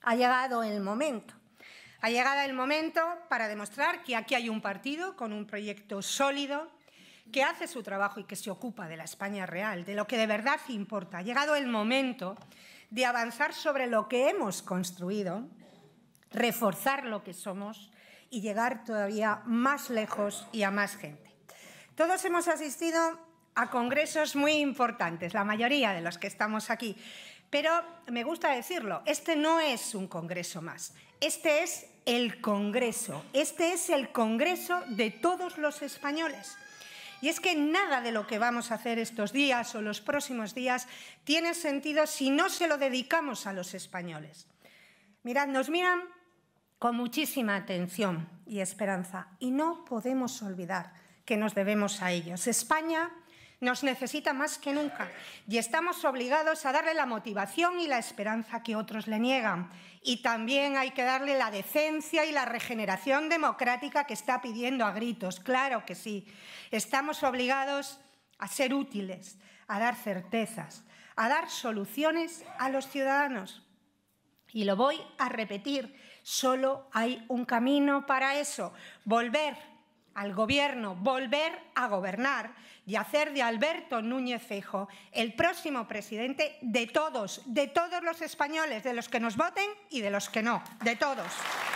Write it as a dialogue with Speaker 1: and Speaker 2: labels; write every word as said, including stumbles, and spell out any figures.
Speaker 1: Ha llegado el momento. Ha llegado el momento para demostrar que aquí hay un partido con un proyecto sólido, que hace su trabajo y que se ocupa de la España real, de lo que de verdad importa. Ha llegado el momento de avanzar sobre lo que hemos construido, reforzar lo que somos y llegar todavía más lejos y a más gente. Todos hemos asistido a congresos muy importantes, la mayoría de los que estamos aquí, pero me gusta decirlo, este no es un congreso más, este es el Congreso, este es el Congreso de todos los españoles. Y es que nada de lo que vamos a hacer estos días o los próximos días tiene sentido si no se lo dedicamos a los españoles. Mirad, nos miran con muchísima atención y esperanza y no podemos olvidar que nos debemos a ellos. España nos necesita más que nunca y estamos obligados a darle la motivación y la esperanza que otros le niegan. Y también hay que darle la decencia y la regeneración democrática que está pidiendo a gritos. Claro que sí. Estamos obligados a ser útiles, a dar certezas, a dar soluciones a los ciudadanos. Y lo voy a repetir, solo hay un camino para eso, volver al gobierno, volver a gobernar y hacer de Alberto Núñez Feijóo el próximo presidente de todos, de todos los españoles, de los que nos voten y de los que no, de todos.